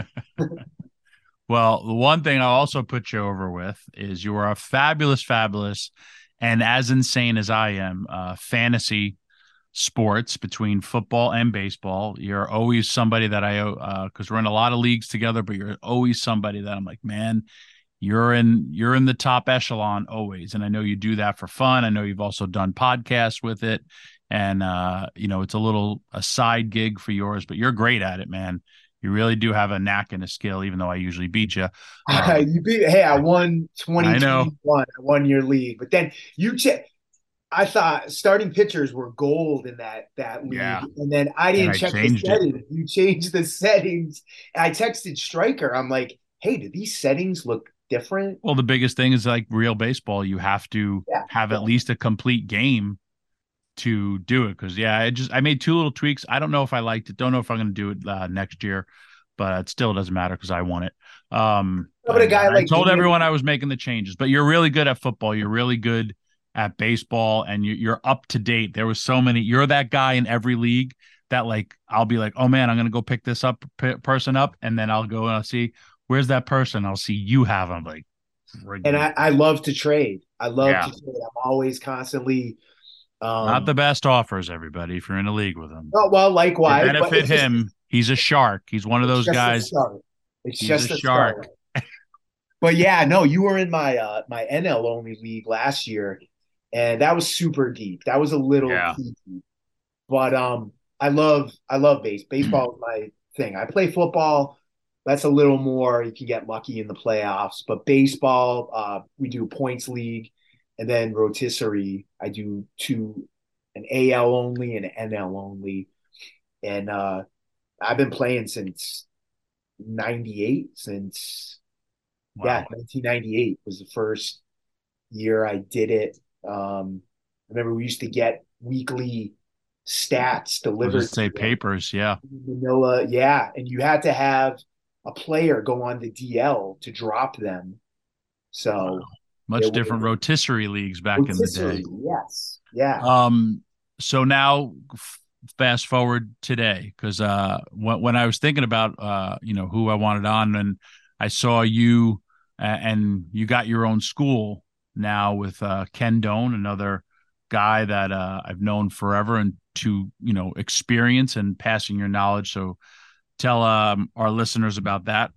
Well, the one thing I'll also put you over with is you are a fabulous, fabulous, and as insane as I am, fantasy sports between football and baseball. You're always somebody that because we're in a lot of leagues together, but you're always somebody that I'm like, man, you're in the top echelon always. And I know you do that for fun. I know you've also done podcasts with it. And it's a side gig for yours, but you're great at it, man. You really do have a knack and a skill, even though I usually beat you. Hey, I won I know. 2021. I won your league, but then I thought starting pitchers were gold in that league, Yeah. and then I And didn't I check the changed it. settings. You changed the settings, and I texted Stryker. I'm like, "Hey, do these settings look different?" Well, the biggest thing is like real baseball. You have to Yeah, have yeah. at least a complete game to do it. Because I made two little tweaks. I don't know if I liked it. Don't know if I'm going to do it next year, but it still doesn't matter because I won it. But a And guy I like told me, everyone I was making the changes. But you're really good at football. You're really good at baseball, and you're up to date. There was so many. You're that guy in every league that like I'll be like, oh man, I'm going to go pick this person up, and then I'll go and I'll see where's that person. I'll see you have them like. and Friggin' I love to trade. I love yeah. to trade. I'm always constantly. Not the best offers, everybody, if you're in a league with him. Oh, well, To likewise, but benefit him, he's a shark. He's one of it's those just a guys. start. It's He's a just a start. shark. But yeah, no, you were in my NL only league last year, and that was super deep. That was a little Yeah. too deep. But I love baseball is my thing. I play football. That's a little more. You can get lucky in the playoffs. But baseball, we do points league, and then rotisserie. I do two, an AL only and an NL only, and I've been playing since '98. Yeah, Wow. 1998 was the first year I did it. I remember we used to get weekly stats I was delivered just to say us papers. Yeah. in Manila. Yeah, and you had to have a player go on the DL to drop them. Wow. So Much it different was rotisserie leagues back in the day. rotisserie. Yes, yeah, Um, so now fast forward today, because when I was thinking about who I wanted on, and I saw you and you got your own school now with Ken Doan, another guy that I've known forever, and to experience and passing your knowledge. So tell our listeners about that.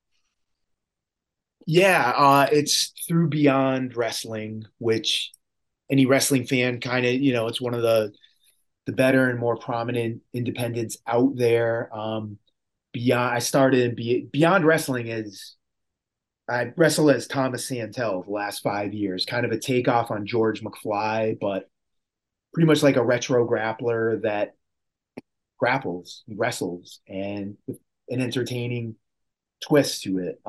yeah. It's through Beyond Wrestling, which any wrestling fan kind of it's one of the better and more prominent independents out there. Beyond, I started Beyond Wrestling is I wrestled as Thomas Santel the last 5 years, kind of a takeoff on George McFly, but pretty much like a retro grappler that grapples, wrestles, and with an entertaining twist to it.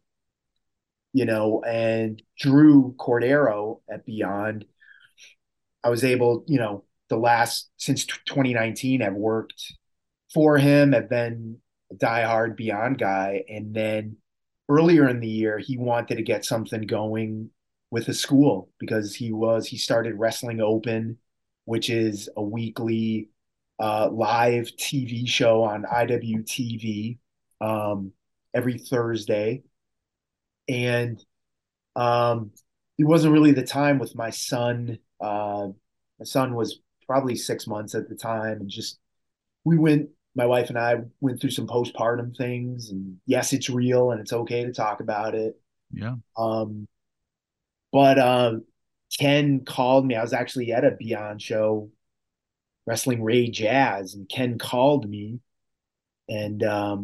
And Drew Cordero at Beyond, I was able, the last since 2019, I've worked for him. I've been a diehard Beyond guy, and then earlier in the year, he wanted to get something going with the school because he started Wrestling Open, which is a weekly live TV show on IWTV every Thursday, and it wasn't really the time with my son. My son was probably 6 months at the time, and just my wife and I went through some postpartum things, and yes, it's real and it's okay to talk about it. Yeah. Um, but Ken called me. I was actually at a Beyond show wrestling Ray Jazz, and Ken called me, and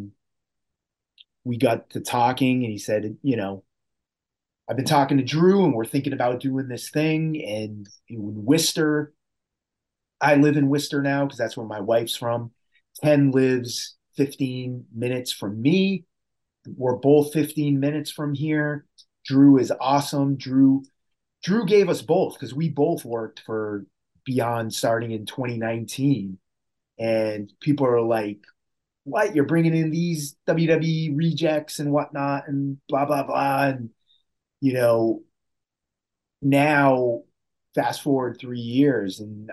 we got to talking, and he said, I've been talking to Drew, and we're thinking about doing this thing, and in Worcester, I live in Worcester now because that's where my wife's from. Ken lives 15 minutes from me. We're both 15 minutes from here. Drew is awesome. Drew gave us both because we both worked for Beyond starting in 2019. And people are like, what, you're bringing in these WWE rejects and whatnot and blah, blah, blah. And, you know, now fast forward 3 years and,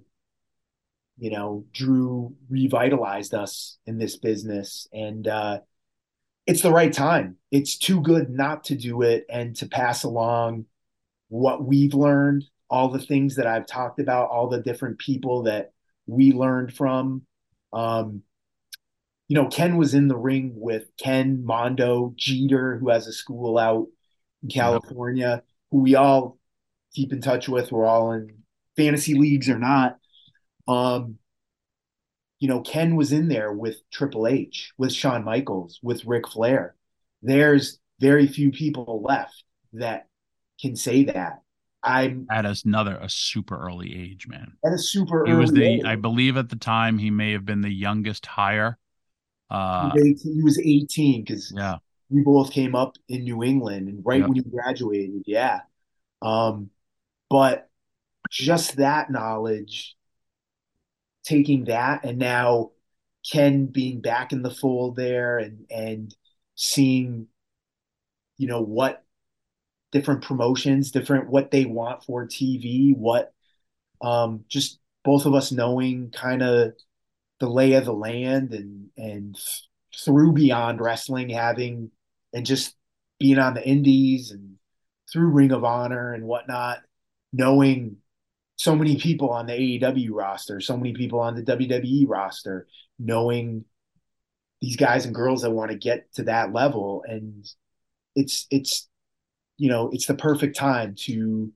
Drew revitalized us in this business. And it's the right time. It's too good not to do it and to pass along what we've learned, all the things that I've talked about, all the different people that we learned from. Um, Ken was in the ring with Ken Mondo Jeter, who has a school out in California, who we all keep in touch with. We're all in fantasy leagues or not. Ken was in there with Triple H, with Shawn Michaels, with Ric Flair. There's very few people left that can say that. I'm at a super early age, man. At a super he early was age. I believe at the time he may have been the youngest hire. He was 18 because yeah, we both came up in New England and right when you graduated. Yeah. But just that knowledge, taking that, and now Ken being back in the fold there and seeing, what different promotions, what they want for TV, what just both of us knowing kind of the lay of the land and through Beyond Wrestling having and just being on the indies and through Ring of Honor and whatnot, knowing so many people on the AEW roster, so many people on the WWE roster, knowing these guys and girls that want to get to that level. And it's the perfect time to,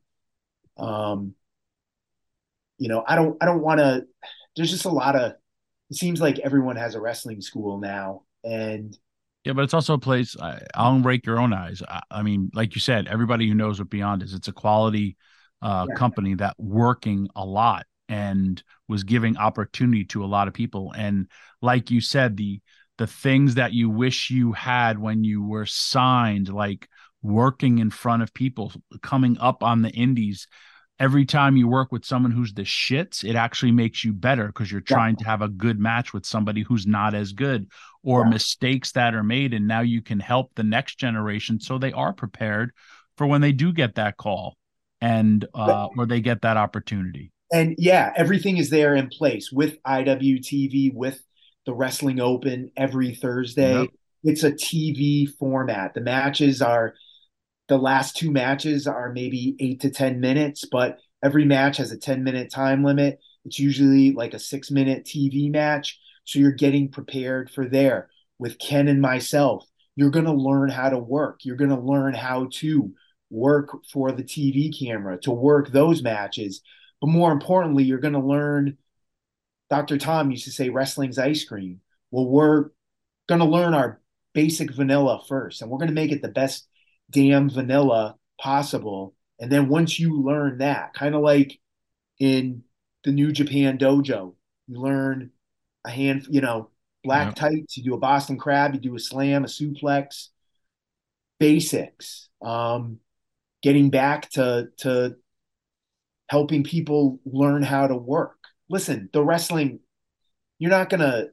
I don't want to, there's just a lot of, it seems like everyone has a wrestling school now. And yeah, but it's also a place, I'll break your own eyes. I mean, like you said, everybody who knows what Beyond is, it's a quality company that working a lot and was giving opportunity to a lot of people. And like you said, the things that you wish you had when you were signed, like working in front of people, coming up on the indies. Every time you work with someone who's the shits, it actually makes you better because you're trying to have a good match with somebody who's not as good, or mistakes that are made. And now you can help the next generation so they are prepared for when they do get that call and or they get that opportunity. And yeah, everything is there in place with IWTV, with the Wrestling Open every Thursday. Yep. It's a TV format. The last two matches are maybe 8 to 10 minutes, but every match has a 10-minute time limit. It's usually like a 6-minute TV match. So you're getting prepared for there. With Ken and myself, you're going to learn how to work. You're going to learn how to work for the TV camera, to work those matches. But more importantly, you're going to learn, Dr. Tom used to say, wrestling's ice cream. Well, we're going to learn our basic vanilla first, and we're going to make it the best damn vanilla possible. And then once you learn that, kind of like in the New Japan Dojo, you learn black tights, you do a Boston Crab, you do a slam, a suplex, basics. Getting back to helping people learn how to work. Listen, the wrestling, you're not gonna.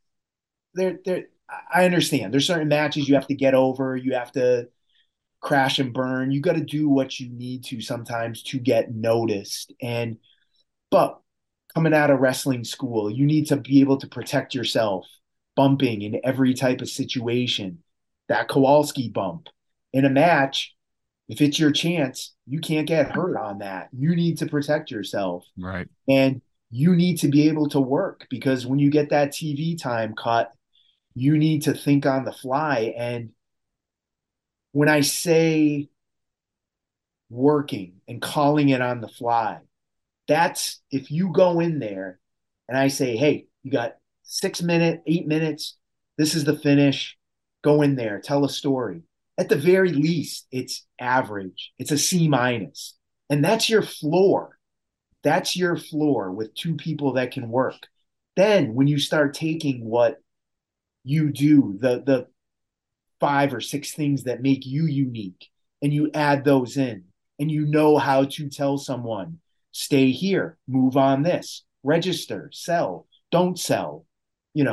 I understand. There's certain matches you have to get over. You have to crash and burn. You got to do what you need to sometimes to get noticed. But coming out of wrestling school, you need to be able to protect yourself, bumping in every type of situation. That Kowalski bump in a match, if it's your chance, you can't get hurt on that. You need to protect yourself. Right. And you need to be able to work, because when you get that TV time cut, you need to think on the fly. And when I say working and calling it on the fly, that's if you go in there and I say, hey, you got 6 minutes, 8 minutes, this is the finish, go in there, tell a story. At the very least, it's average. It's a C-. And that's your floor. That's your floor with two people that can work. Then when you start taking what you do, the 5 or 6 things that make you unique, and you add those in, and you know how to tell someone, stay here, move on this, register, sell, don't sell,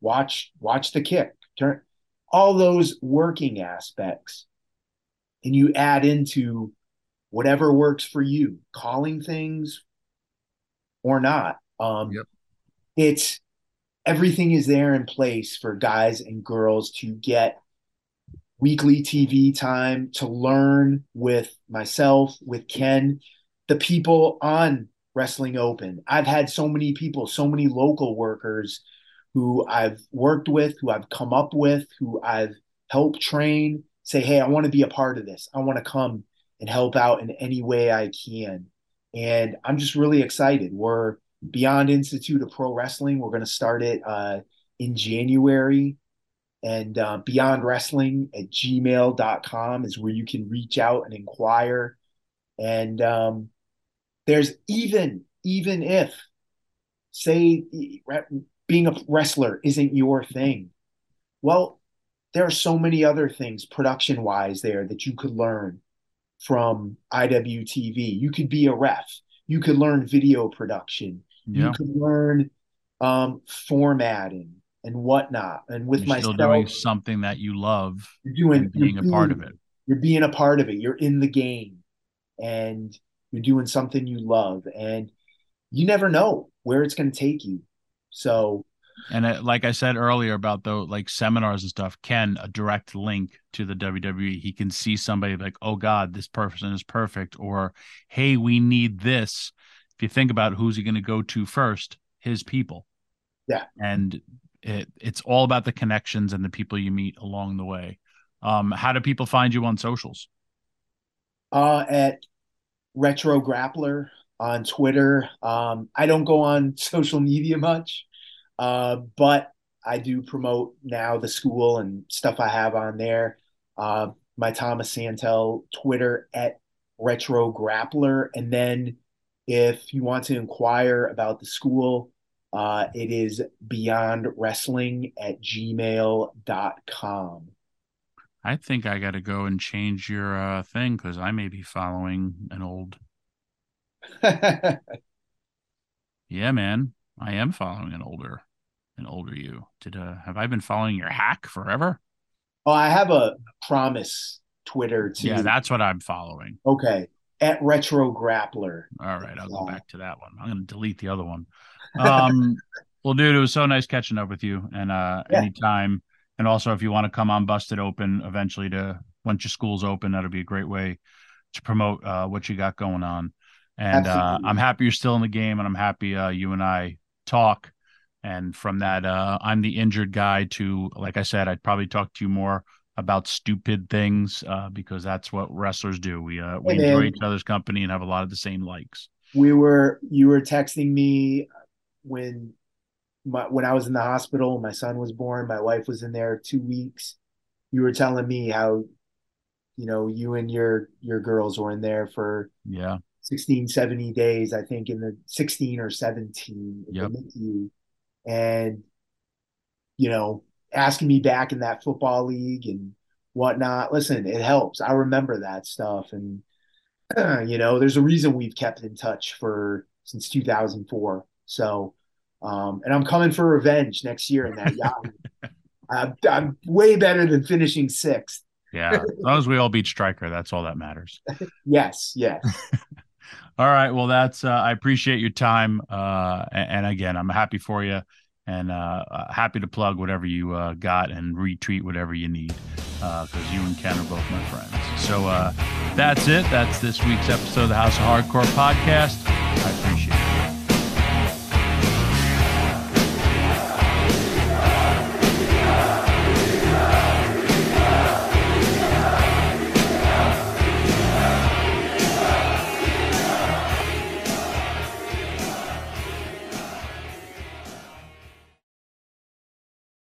watch the kick, turn, all those working aspects, and you add into whatever works for you, calling things or not. Yep. It's everything is there in place for guys and girls to get weekly TV time, to learn with myself, with Ken, the people on Wrestling Open. I've had so many people, so many local workers who I've worked with, who I've come up with, who I've helped train, say, hey, I want to be a part of this. I want to come and help out in any way I can. And I'm just really excited. We're Beyond Institute of Pro Wrestling. We're going to start it in January. And Beyond Wrestling at gmail.com is where you can reach out and inquire. And there's even if, say, being a wrestler isn't your thing, well, there are so many other things production wise there that you could learn from IWTV. You could be a ref. You could learn video production. Yeah. You could learn formatting and whatnot. And with you're myself, still doing something that you love, you're being a part of it. You're being a part of it. You're in the game, and you're doing something you love, and you never know where it's going to take you. So, and like I said earlier about the like seminars and stuff, Ken, a direct link to the WWE. He can see somebody like, oh God, this person is perfect, or hey, we need this. If you think about who's he going to go to first, his people. Yeah. And it's all about the connections and the people you meet along the way. How do people find you on socials? At Retro Grappler on Twitter. I don't go on social media much, but I do promote now the school and stuff I have on there. My Thomas Santel Twitter at Retro Grappler. And then if you want to inquire about the school, it is beyondwrestling at gmail.com. I think I got to go and change your thing because I may be following an old. Yeah, man, I am following an older you. Have I been following your hack forever? Oh, I have a Promise Twitter too. Yeah, that's what I'm following. Okay, at Retro Grappler. All right, I'll go back to that one. I'm going to delete the other one. Well, dude, it was so nice catching up with you, and anytime. And also, if you want to come on Busted Open eventually once your school's open, that'll be a great way to promote what you got going on. And I'm happy you're still in the game, and I'm happy you and I talk. And from that, I'm the injured guy to, like I said, I'd probably talk to you more about stupid things because that's what wrestlers do. We enjoy each other's company and have a lot of the same likes. You were texting me when I was in the hospital, my son was born, my wife was in there 2 weeks. You were telling me how, you and your girls were in there for 16, 70 days, I think in the 16 or 17. Yep. And, asking me back in that football league and whatnot. Listen, it helps. I remember that stuff. And, there's a reason we've kept in touch since 2004. So, and I'm coming for revenge next year in that Yahoo. I'm way better than finishing sixth. Yeah, as long as we all beat Stryker, that's all that matters. Yes. All right. Well, I appreciate your time. And again, I'm happy for you and happy to plug whatever you got and retweet whatever you need because you and Ken are both my friends. So that's it. That's this week's episode of the House of Hardcore podcast. I appreciate